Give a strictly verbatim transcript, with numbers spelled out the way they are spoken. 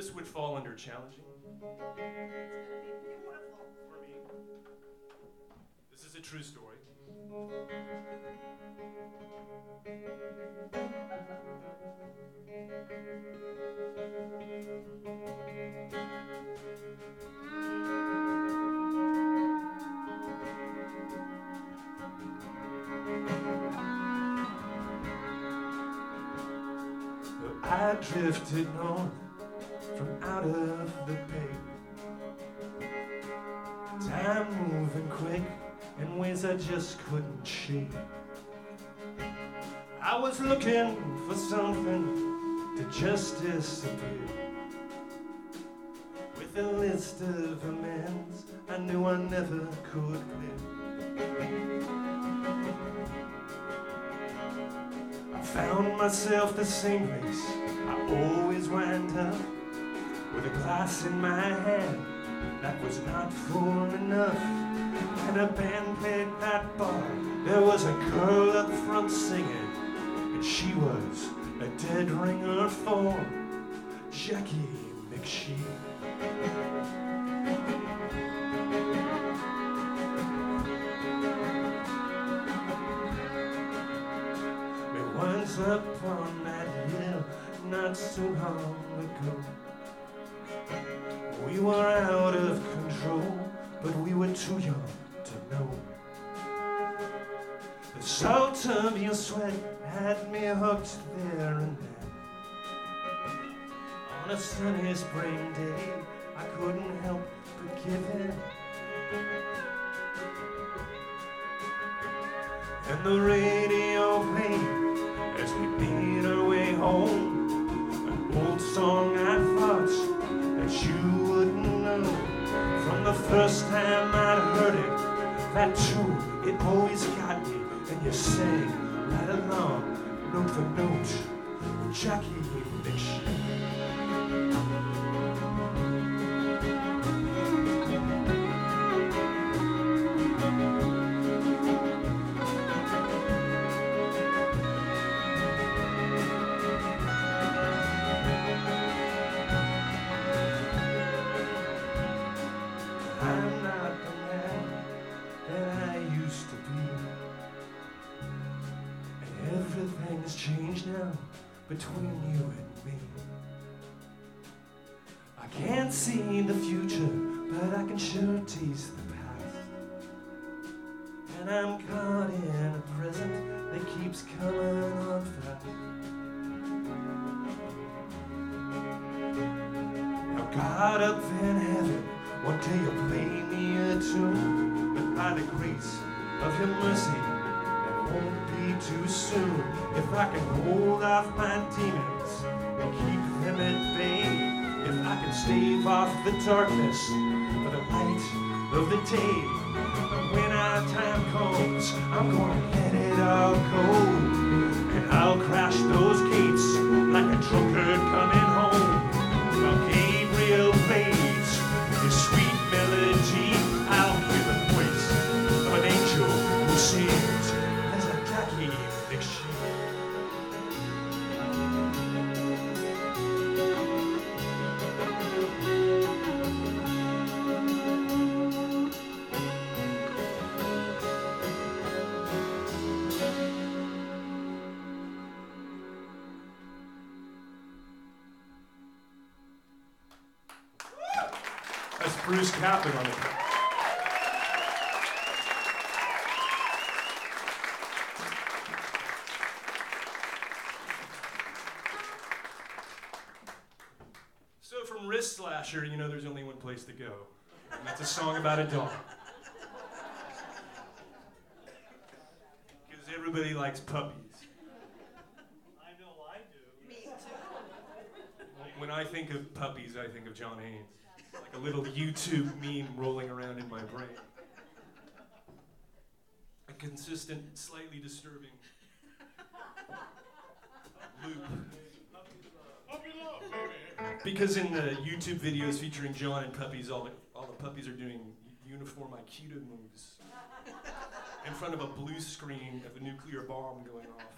this would fall under challenging. For me. This is a true story. I drifted north from out of the bay. Time moving quick in ways I just couldn't shake. I was looking for something to just disappear. With a list of amends I knew I never could clear. I found myself the same place I always wind up, with a glass in my hand that was not full enough. And a band played that bar. There was a girl up front singing, and she was a dead ringer for Jackie McShee. We once up on that hill not so long ago. We were out of control, but we were too young to know. The salt of your sweat had me hooked there and then. On a sunny spring day, I couldn't help but give in. And the radio played as we made our way home. An old song I thought that you wouldn't know. From the first time I'd heard it, that tune, it always got me. And you sang right along, note for note, Jackie McShee. Everything's changed now between you and me. I can't see the future, but I can sure taste the past. And I'm caught in a present that keeps coming on fast. Now God up in heaven, one day you'll play me a tune, but by the grace of your mercy, won't be too soon. If I can hold off my demons and keep them at bay, if I can stave off the darkness for the light of the day, and when our time comes, I'm gonna let it all go, and I'll crash those gates like a drunkard coming home. While Gabriel plays his sweet melody, I'll hear the voice of an angel who sings Jackie McShee. That's Bruce Kaplan on it. Wrist Slasher, you know there's only one place to go. And that's a song about a dog. Because everybody likes puppies. I know I do. Me too. When I think of puppies, I think of John Haynes. Like a little YouTube meme rolling around in my brain. A consistent, slightly disturbing loop. Because in the YouTube videos featuring John and puppies, all the all the puppies are doing uniform Aikido moves in front of a blue screen of a nuclear bomb going off.